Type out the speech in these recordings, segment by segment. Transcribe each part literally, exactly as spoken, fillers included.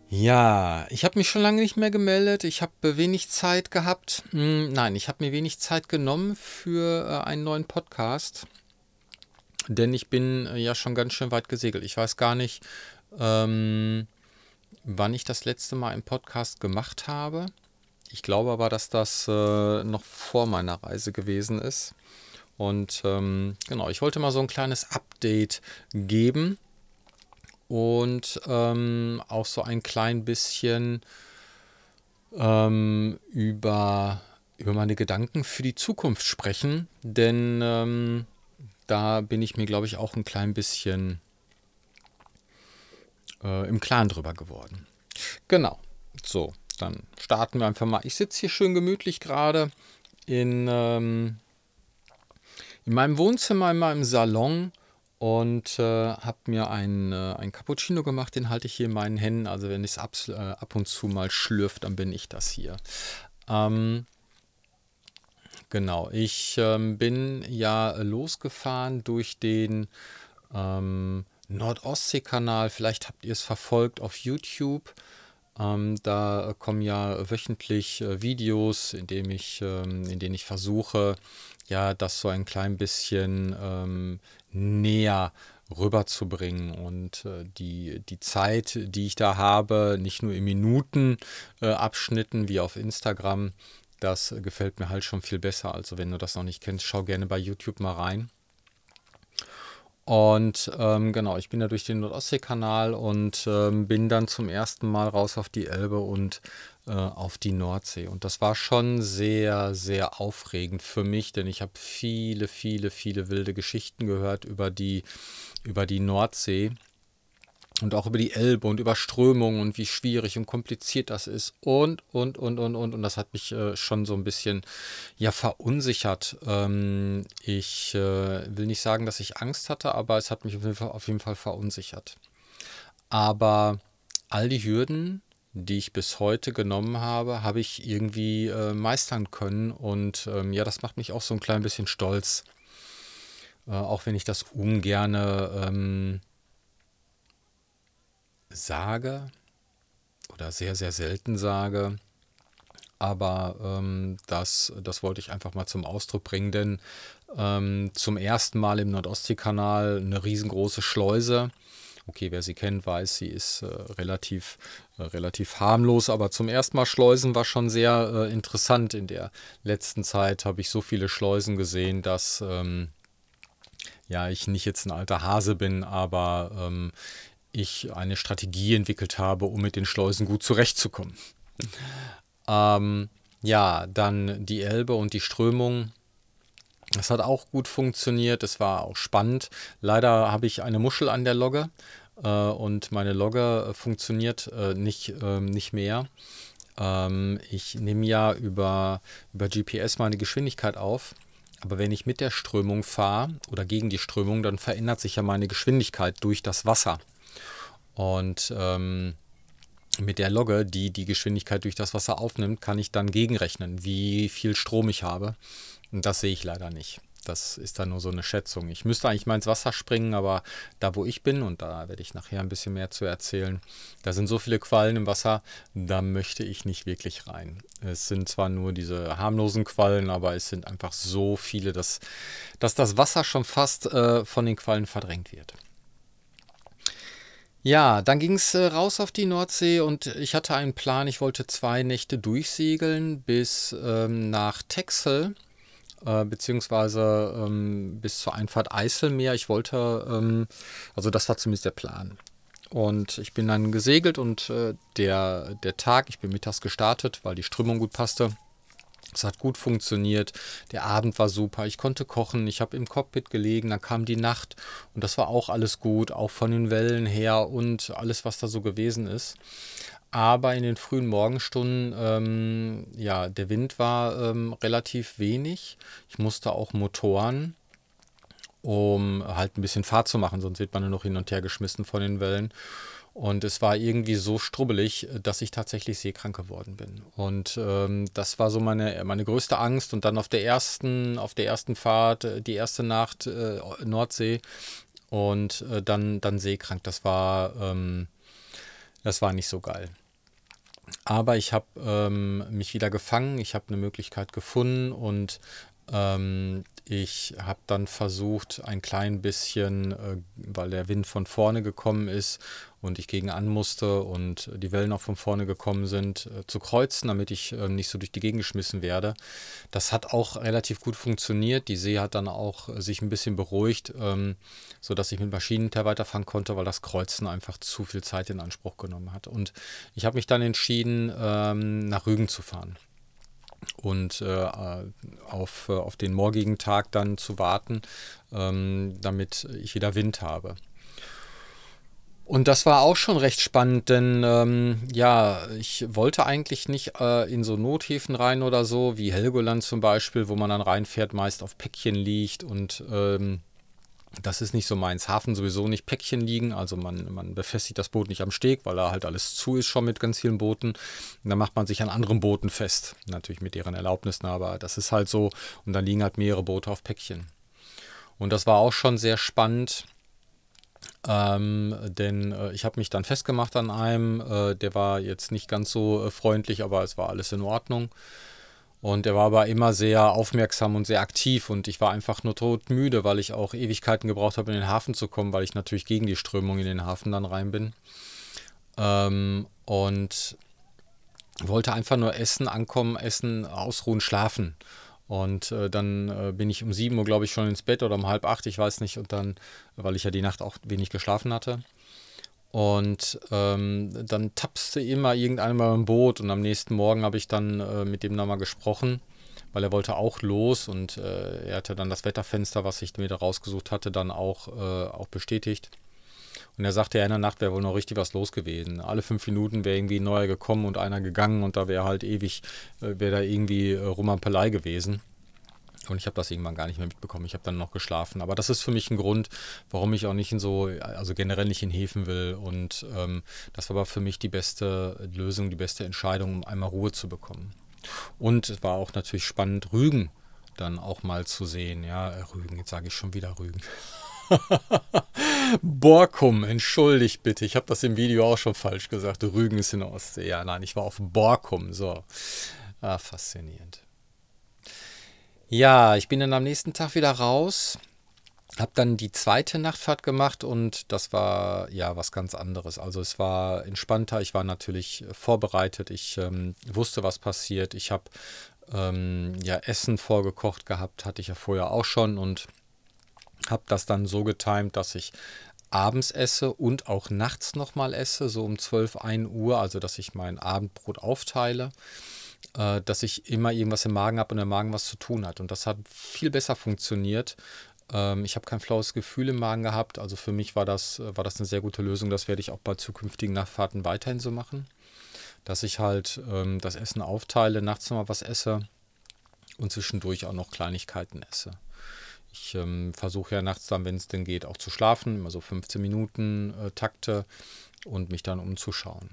Ja, ich habe mich schon lange nicht mehr gemeldet. Ich habe wenig Zeit gehabt. Hm, nein, ich habe mir wenig Zeit genommen für äh, einen neuen Podcast, denn ich bin äh, ja schon ganz schön weit gesegelt. Ich weiß gar nicht, ähm, wann ich das letzte Mal einen Podcast gemacht habe. Ich glaube aber, dass das äh, noch vor meiner Reise gewesen ist. Und ähm, genau, ich wollte mal so ein kleines Update geben und ähm, auch so ein klein bisschen ähm, über, über meine Gedanken für die Zukunft sprechen, denn ähm, da bin ich mir, glaube ich, auch ein klein bisschen äh, im Klaren drüber geworden. Genau. So, dann starten wir einfach mal. Ich sitze hier schön gemütlich gerade in, ähm, in meinem Wohnzimmer, in meinem Salon und äh, habe mir ein, äh, ein Cappuccino gemacht. Den halte ich hier in meinen Händen. Also wenn es ab, äh, ab und zu mal schlürft, dann bin ich das hier. Ähm, Genau, ich ähm, bin ja losgefahren durch den ähm, Nordostseekanal. Vielleicht habt ihr es verfolgt auf YouTube. Ähm, da kommen ja wöchentlich äh, Videos, in denen ich, ähm, in denen ich versuche, ja, das so ein klein bisschen ähm, näher rüberzubringen und äh, die, die Zeit, die ich da habe, nicht nur in Minuten äh, Abschnitten wie auf Instagram, das äh, gefällt mir halt schon viel besser. Also wenn du das noch nicht kennst, schau gerne bei YouTube mal rein. Und ähm, genau, ich bin da durch den Nordostseekanal und ähm, bin dann zum ersten Mal raus auf die Elbe und äh, auf die Nordsee. Und das war schon sehr, sehr aufregend für mich, denn ich habe viele, viele, viele wilde Geschichten gehört über die, über die Nordsee. Und auch über die Elbe und über Strömungen und wie schwierig und kompliziert das ist und, und, und, und, und. Und das hat mich äh, schon so ein bisschen, ja, verunsichert. Ähm, ich äh, will nicht sagen, dass ich Angst hatte, aber es hat mich auf jeden Fall, auf jeden Fall verunsichert. Aber all die Hürden, die ich bis heute genommen habe, habe ich irgendwie äh, meistern können. Und ähm, ja, das macht mich auch so ein klein bisschen stolz. Äh, auch wenn ich das ungerne ähm, sage oder sehr, sehr selten sage. Aber ähm, das, das wollte ich einfach mal zum Ausdruck bringen, denn ähm, zum ersten Mal im Nordostseekanal eine riesengroße Schleuse. Okay, wer sie kennt, weiß, sie ist äh, relativ, äh, relativ harmlos, aber zum ersten Mal Schleusen war schon sehr äh, interessant. In der letzten Zeit habe ich so viele Schleusen gesehen, dass ähm, ja, ich nicht jetzt ein alter Hase bin, aber ähm, ich eine Strategie entwickelt habe, um mit den Schleusen gut zurechtzukommen. Ähm, ja, dann die Elbe und die Strömung. Das hat auch gut funktioniert. Es war auch spannend. Leider habe ich eine Muschel an der Logge äh, und meine Logge äh, funktioniert äh, nicht, ähm, nicht mehr. Ähm, ich nehme ja über, über G P S meine Geschwindigkeit auf. Aber wenn ich mit der Strömung fahre oder gegen die Strömung, dann verändert sich ja meine Geschwindigkeit durch das Wasser. Und ähm, mit der Logge, die die Geschwindigkeit durch das Wasser aufnimmt, kann ich dann gegenrechnen, wie viel Strom ich habe. Und das sehe ich leider nicht. Das ist dann nur so eine Schätzung. Ich müsste eigentlich mal ins Wasser springen, aber da, wo ich bin, und da werde ich nachher ein bisschen mehr zu erzählen, da sind so viele Quallen im Wasser, da möchte ich nicht wirklich rein. Es sind zwar nur diese harmlosen Quallen, aber es sind einfach so viele, dass, dass das Wasser schon fast äh, von den Quallen verdrängt wird. Ja, dann ging es äh, raus auf die Nordsee und ich hatte einen Plan. Ich wollte zwei Nächte durchsegeln bis ähm, nach Texel, äh, beziehungsweise ähm, bis zur Einfahrt Eiselmeer. Ich wollte, ähm, also das war zumindest der Plan. Und ich bin dann gesegelt und äh, der, der Tag, ich bin mittags gestartet, weil die Strömung gut passte. Es hat gut funktioniert. Der Abend war super. Ich konnte kochen. Ich habe im Cockpit gelegen. Dann kam die Nacht und das war auch alles gut, auch von den Wellen her und alles, was da so gewesen ist. Aber in den frühen Morgenstunden, ähm, ja, der Wind war ähm, relativ wenig. Ich musste auch motoren, um halt ein bisschen Fahrt zu machen, sonst wird man nur noch hin und her geschmissen von den Wellen. Und es war irgendwie so strubbelig, dass ich tatsächlich seekrank geworden bin. Und ähm, das war so meine, meine größte Angst. Und dann auf der ersten, auf der ersten Fahrt, äh, die erste Nacht äh, Nordsee und äh, dann, dann seekrank. Das war, ähm, Das war nicht so geil. Aber ich habe ähm, mich wieder gefangen, ich habe eine Möglichkeit gefunden und ähm, ich habe dann versucht, ein klein bisschen, äh, weil der Wind von vorne gekommen ist und ich gegen an musste und die Wellen auch von vorne gekommen sind, äh, zu kreuzen, damit ich äh, nicht so durch die Gegend geschmissen werde. Das hat auch relativ gut funktioniert. Die See hat dann auch äh, sich ein bisschen beruhigt, ähm, sodass ich mit Maschinengewehr weiterfahren konnte, weil das Kreuzen einfach zu viel Zeit in Anspruch genommen hat. Und ich habe mich dann entschieden, ähm, nach Rügen zu fahren und äh, auf, äh, auf den morgigen Tag dann zu warten, ähm, damit ich wieder Wind habe. Und das war auch schon recht spannend, denn ähm, ja, ich wollte eigentlich nicht äh, in so Nothäfen rein oder so, wie Helgoland zum Beispiel, wo man dann reinfährt, meist auf Päckchen liegt und ähm, das ist nicht so meins. Hafen sowieso nicht Päckchen liegen, also man, man befestigt das Boot nicht am Steg, weil da halt alles zu ist schon mit ganz vielen Booten. Und dann macht man sich an anderen Booten fest, natürlich mit deren Erlaubnissen, aber das ist halt so und dann liegen halt mehrere Boote auf Päckchen. Und das war auch schon sehr spannend. Ähm, denn äh, ich habe mich dann festgemacht an einem, äh, der war jetzt nicht ganz so äh, freundlich, aber es war alles in Ordnung. Und er war aber immer sehr aufmerksam und sehr aktiv und ich war einfach nur todmüde, weil ich auch Ewigkeiten gebraucht habe, in den Hafen zu kommen, weil ich natürlich gegen die Strömung in den Hafen dann rein bin. Ähm, und wollte einfach nur essen, ankommen, essen, ausruhen, schlafen. Und äh, dann äh, bin ich um sieben Uhr, glaube ich, schon ins Bett oder um halb acht, ich weiß nicht. Und dann, weil ich ja die Nacht auch wenig geschlafen hatte. Und ähm, dann tapste immer irgendeinmal im Boot. Und am nächsten Morgen habe ich dann äh, mit dem nochmal gesprochen, weil er wollte auch los. Und äh, er hatte dann das Wetterfenster, was ich mir da rausgesucht hatte, dann auch, äh, auch bestätigt. Und er sagte, ja, in der Nacht wäre wohl noch richtig was los gewesen. Alle fünf Minuten wäre irgendwie ein neuer gekommen und einer gegangen und da wäre halt ewig, äh, wäre da irgendwie äh, Romanpelei gewesen. Und ich habe das irgendwann gar nicht mehr mitbekommen. Ich habe dann noch geschlafen. Aber das ist für mich ein Grund, warum ich auch nicht in so, also generell nicht in Häfen will. Und ähm, das war aber für mich die beste Lösung, die beste Entscheidung, um einmal Ruhe zu bekommen. Und es war auch natürlich spannend, Rügen dann auch mal zu sehen. Ja, äh, Rügen, jetzt sage ich schon wieder Rügen. Borkum, entschuldigt bitte. Ich habe das im Video auch schon falsch gesagt. Rügen ist in der Ostsee. Ja, nein, ich war auf Borkum. So. Ah, faszinierend. Ja, ich bin dann am nächsten Tag wieder raus, habe dann die zweite Nachtfahrt gemacht und das war ja was ganz anderes. Also es war entspannter, ich war natürlich vorbereitet, ich ähm, wusste, was passiert. Ich habe ähm, ja Essen vorgekocht gehabt, hatte ich ja vorher auch schon und habe das dann so getimt, dass ich abends esse und auch nachts nochmal esse, so um zwölf, ein Uhr, also dass ich mein Abendbrot aufteile, äh, dass ich immer irgendwas im Magen habe und der Magen was zu tun hat. Und das hat viel besser funktioniert. Ähm, ich habe kein flaues Gefühl im Magen gehabt, also für mich war das, äh, war das eine sehr gute Lösung. Das werde ich auch bei zukünftigen Nachtfahrten weiterhin so machen, dass ich halt ähm, das Essen aufteile, nachts nochmal was esse und zwischendurch auch noch Kleinigkeiten esse. Ich ähm, versuche ja nachts dann, wenn es denn geht, auch zu schlafen, immer so fünfzehn Minuten äh, Takte und mich dann umzuschauen.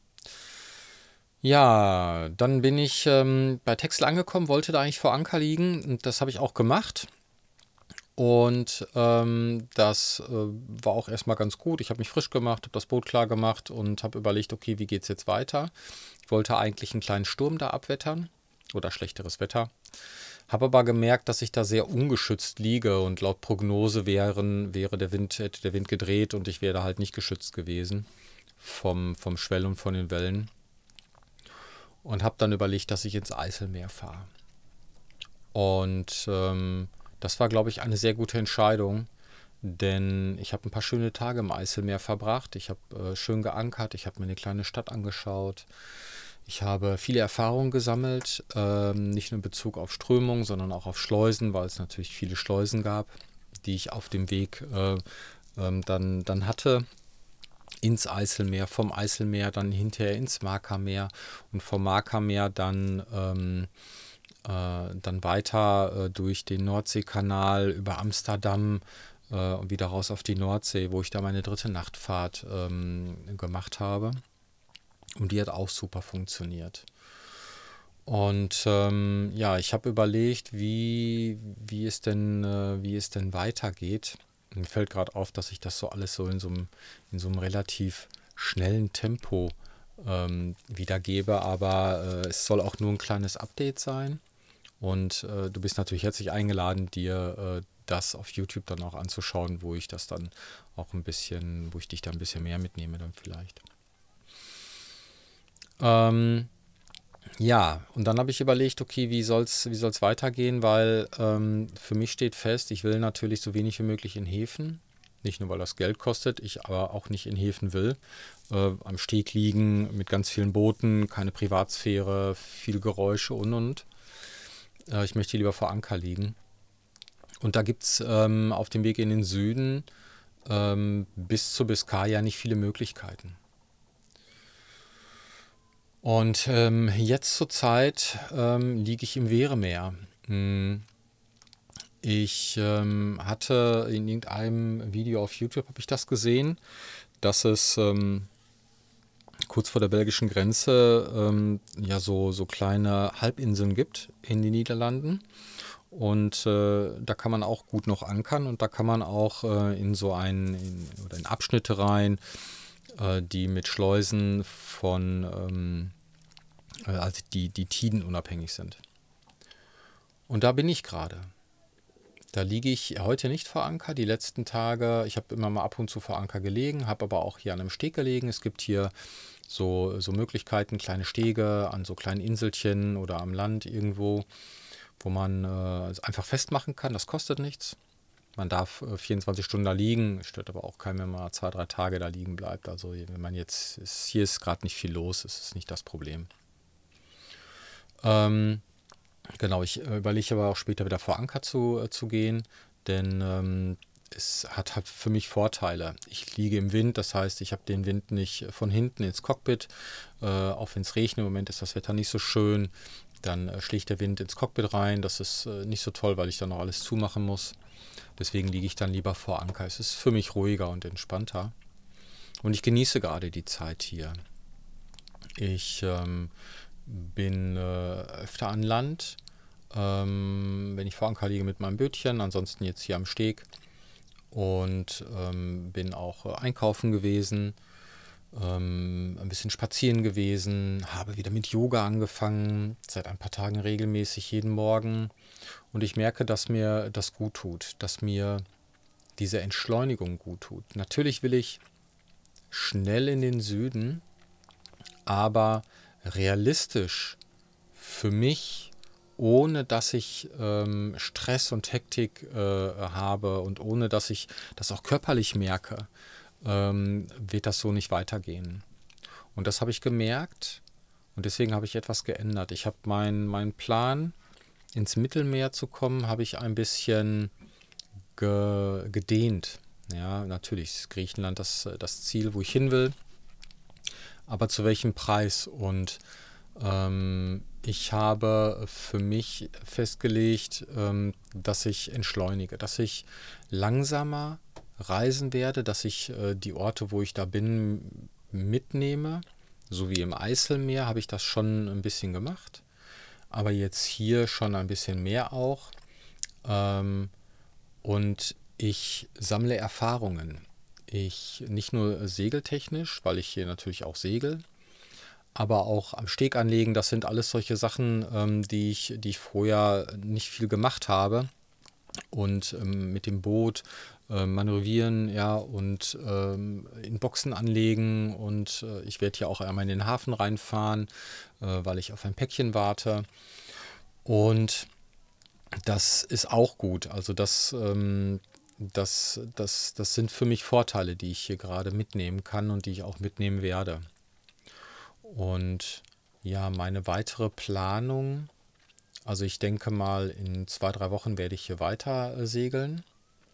Ja, dann bin ich ähm, bei Texel angekommen, wollte da eigentlich vor Anker liegen und das habe ich auch gemacht. Und ähm, das äh, war auch erstmal ganz gut. Ich habe mich frisch gemacht, habe das Boot klar gemacht und habe überlegt, okay, wie geht es jetzt weiter? Ich wollte eigentlich einen kleinen Sturm da abwettern oder schlechteres Wetter. Habe aber gemerkt, dass ich da sehr ungeschützt liege und laut Prognose wären, wäre der Wind, hätte der Wind gedreht und ich wäre halt nicht geschützt gewesen vom, vom Schwell und von den Wellen. Und habe dann überlegt, dass ich ins Eiselmeer fahre. Und ähm, das war, glaube ich, eine sehr gute Entscheidung, denn ich habe ein paar schöne Tage im Eiselmeer verbracht. Ich habe äh, schön geankert, ich habe mir eine kleine Stadt angeschaut. Ich habe viele Erfahrungen gesammelt, ähm, nicht nur in Bezug auf Strömung, sondern auch auf Schleusen, weil es natürlich viele Schleusen gab, die ich auf dem Weg äh, ähm, dann, dann hatte ins Eiselmeer, vom Eiselmeer dann hinterher ins Markermeer und vom Markermeer dann, ähm, äh, dann weiter äh, durch den Nordseekanal über Amsterdam äh, und wieder raus auf die Nordsee, wo ich da meine dritte Nachtfahrt ähm, gemacht habe. Und die hat auch super funktioniert. Und ähm, ja, ich habe überlegt, wie, wie, es denn, äh, wie es denn weitergeht. Mir fällt gerade auf, dass ich das so alles so in so einem, in so einem relativ schnellen Tempo ähm, wiedergebe, aber äh, es soll auch nur ein kleines Update sein. Und äh, du bist natürlich herzlich eingeladen, dir äh, das auf YouTube dann auch anzuschauen, wo ich das dann auch ein bisschen, wo ich dich da ein bisschen mehr mitnehme dann vielleicht. Ähm, ja, und dann habe ich überlegt, okay, wie soll's, wie soll's weitergehen, weil ähm, für mich steht fest, ich will natürlich so wenig wie möglich in Häfen. Nicht nur, weil das Geld kostet, ich aber auch nicht in Häfen will. Äh, am Steg liegen mit ganz vielen Booten, keine Privatsphäre, viel Geräusche und und. Äh, ich möchte lieber vor Anker liegen. Und da gibt es ähm, auf dem Weg in den Süden ähm, bis zur Biskaya nicht viele Möglichkeiten. Und ähm, jetzt zur Zeit ähm, liege ich im Weremeer. Hm, Ich ähm, hatte in irgendeinem Video auf YouTube, habe ich das gesehen, dass es ähm, kurz vor der belgischen Grenze ähm, ja so, so kleine Halbinseln gibt in den Niederlanden. Und äh, da kann man auch gut noch ankern und da kann man auch äh, in so einen in, oder in Abschnitte rein, äh, die mit Schleusen von, ähm, äh, also die, die tidenunabhängig sind. Und da bin ich gerade. Da liege ich heute nicht vor Anker. Die letzten Tage, ich habe immer mal ab und zu vor Anker gelegen, habe aber auch hier an einem Steg gelegen. Es gibt hier so, so Möglichkeiten, kleine Stege an so kleinen Inselchen oder am Land irgendwo, wo man äh, einfach festmachen kann. Das kostet nichts. Man darf äh, vierundzwanzig Stunden da liegen, stört aber auch keinen, wenn man zwei, drei Tage da liegen bleibt. Also wenn man jetzt, ist, hier ist gerade nicht viel los, ist es nicht das Problem. Ähm, genau, ich äh, überlege aber auch später wieder vor Anker zu, äh, zu gehen, denn ähm, es hat halt für mich Vorteile. Ich liege im Wind, das heißt, ich habe den Wind nicht von hinten ins Cockpit, äh, auch wenn es regnet. Im Moment ist das Wetter nicht so schön. Dann äh, schlägt der Wind ins Cockpit rein. Das ist äh, nicht so toll, weil ich dann noch alles zumachen muss. Deswegen liege ich dann lieber vor Anker. Es ist für mich ruhiger und entspannter. Und ich genieße gerade die Zeit hier. Ich ähm, bin äh, öfter an Land, ähm, wenn ich vor Anker liege mit meinem Bötchen, ansonsten jetzt hier am Steg. Und ähm, bin auch äh, einkaufen gewesen, ähm, ein bisschen spazieren gewesen, habe wieder mit Yoga angefangen, seit ein paar Tagen regelmäßig jeden Morgen. Und ich merke, dass mir das gut tut, dass mir diese Entschleunigung gut tut. Natürlich will ich schnell in den Süden, aber realistisch für mich, ohne dass ich ähm, Stress und Hektik äh, habe und ohne dass ich das auch körperlich merke, ähm, wird das so nicht weitergehen. Und das habe ich gemerkt und deswegen habe ich etwas geändert. Ich habe meinen mein Plan, ins Mittelmeer zu kommen, habe ich ein bisschen ge, gedehnt. Ja, natürlich ist Griechenland das, das Ziel, wo ich hin will, aber zu welchem Preis? Und ähm, ich habe für mich festgelegt, ähm, dass ich entschleunige, dass ich langsamer reisen werde, dass ich äh, die Orte, wo ich da bin, mitnehme. So wie im Eiselmeer habe ich das schon ein bisschen gemacht, aber jetzt hier schon ein bisschen mehr auch. Ähm, und ich sammle Erfahrungen. Ich nicht nur segeltechnisch, weil ich hier natürlich auch segel, aber auch am Steg anlegen. Das sind alles solche Sachen, ähm, die ich, die ich vorher nicht viel gemacht habe. Und ähm, mit dem Boot äh, manövrieren, ja, und ähm, in Boxen anlegen. Und äh, ich werde hier auch einmal in den Hafen reinfahren, äh, weil ich auf ein Päckchen warte. Und das ist auch gut. Also das, ähm, das, das, das sind für mich Vorteile, die ich hier gerade mitnehmen kann und die ich auch mitnehmen werde. Und ja, meine weitere Planung, also ich denke mal, in zwei, drei Wochen werde ich hier weiter äh, segeln.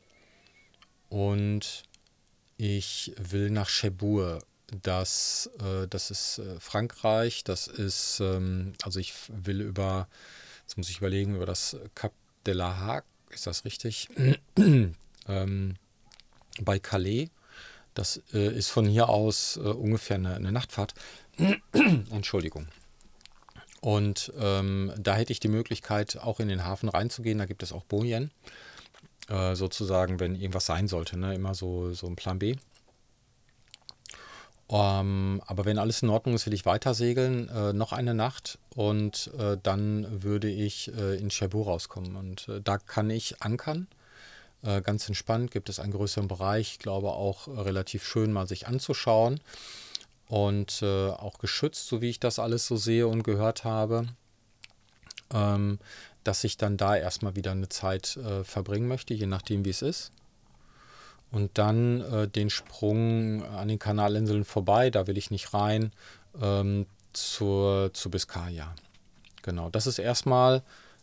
Und ich will nach Cherbourg. Das, äh, das ist äh, Frankreich. Das ist, ähm, also ich will über, jetzt muss ich überlegen, über das Cap de la Hague, ist das richtig? ähm, bei Calais. Das äh, ist von hier aus äh, ungefähr eine, eine Nachtfahrt. Entschuldigung. Und ähm, da hätte ich die Möglichkeit, auch in den Hafen reinzugehen. Da gibt es auch Bojen, äh, sozusagen, wenn irgendwas sein sollte. Ne? Immer so, so ein Plan B. Ähm, aber wenn alles in Ordnung ist, will ich weiter segeln, äh, noch eine Nacht und äh, dann würde ich äh, in Cherbourg rauskommen. Und äh, da kann ich ankern, äh, ganz entspannt, gibt es einen größeren Bereich, ich glaube auch äh, relativ schön mal sich anzuschauen und äh, auch geschützt, so wie ich das alles so sehe und gehört habe, ähm, dass ich dann da erstmal wieder eine Zeit äh, verbringen möchte, je nachdem wie es ist. Und dann äh, den Sprung an den Kanalinseln vorbei, da will ich nicht rein, ähm, zur, zu Biskaya. Genau, das ist erstmal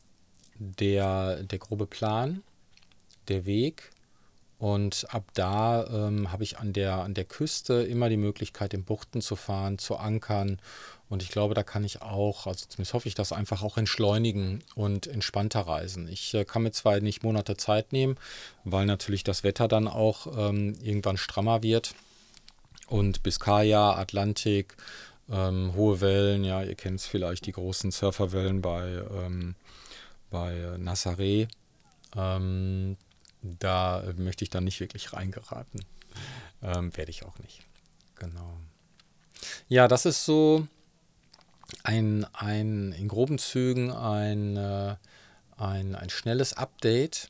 der, der grobe Plan, der Weg. Und ab da ähm, habe ich an der, an der Küste immer die Möglichkeit, in Buchten zu fahren, zu ankern. Und ich glaube, da kann ich auch, also zumindest hoffe ich das, einfach auch entschleunigen und entspannter reisen. Ich äh, kann mir zwar nicht Monate Zeit nehmen, weil natürlich das Wetter dann auch ähm, irgendwann strammer wird. Und Biskaya, Atlantik, ähm, hohe Wellen, ja, ihr kennt es vielleicht, die großen Surferwellen bei, ähm, bei Nazaré. Ähm, da möchte ich dann nicht wirklich reingeraten. Ähm, werde ich auch nicht. Genau. Ja, das ist so ein, ein in groben Zügen ein, äh, ein, ein schnelles Update.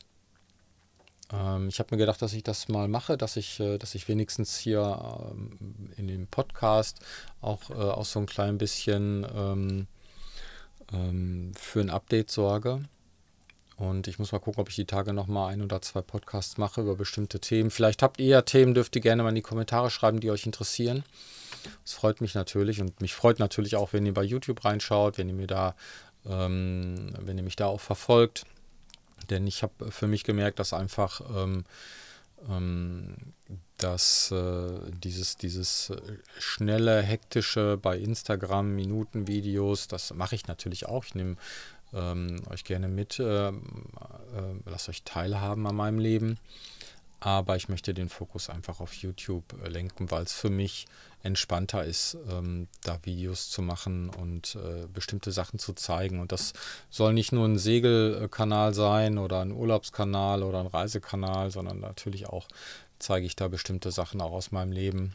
Ähm, ich habe mir gedacht, dass ich das mal mache, dass ich, äh, dass ich wenigstens hier ähm, in dem Podcast auch, äh, auch so ein klein bisschen ähm, ähm, für ein Update sorge. Und ich muss mal gucken, ob ich die Tage noch mal ein oder zwei Podcasts mache über bestimmte Themen. Vielleicht habt ihr ja Themen, dürft ihr gerne mal in die Kommentare schreiben, die euch interessieren. Das freut mich natürlich und mich freut natürlich auch, wenn ihr bei YouTube reinschaut, wenn ihr mir da, ähm, wenn ihr mich da auch verfolgt. Denn ich habe für mich gemerkt, dass einfach ähm, ähm, dass äh, dieses, dieses äh, schnelle, hektische bei Instagram, Minutenvideos, das mache ich natürlich auch. Ich nehme ähm, euch gerne mit, äh, äh, lasst euch teilhaben an meinem Leben. Aber ich möchte den Fokus einfach auf YouTube äh, lenken, weil es für mich entspannter ist, ähm, da Videos zu machen und äh, bestimmte Sachen zu zeigen. Und das soll nicht nur ein Segelkanal sein oder ein Urlaubskanal oder ein Reisekanal, sondern natürlich auch zeige ich da bestimmte Sachen auch aus meinem Leben.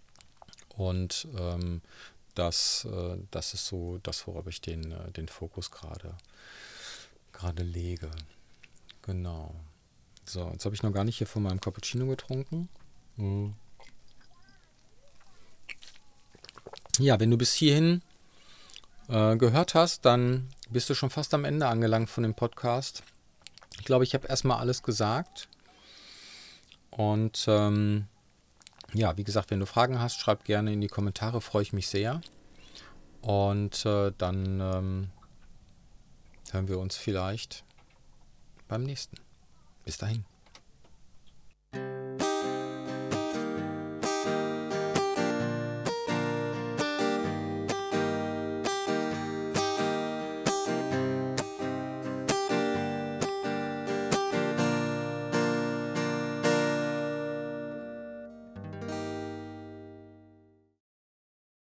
Und ähm, das, äh, das ist so das, worauf ich den, äh, den Fokus gerade gerade lege. Genau. So, jetzt habe ich noch gar nicht hier von meinem Cappuccino getrunken. Hm. Ja, wenn du bis hierhin äh, gehört hast, dann bist du schon fast am Ende angelangt von dem Podcast. Ich glaube, ich habe erstmal alles gesagt. Und ähm, ja, wie gesagt, wenn du Fragen hast, schreib gerne in die Kommentare, freue ich mich sehr. Und äh, dann ähm, hören wir uns vielleicht beim nächsten. Bis dahin.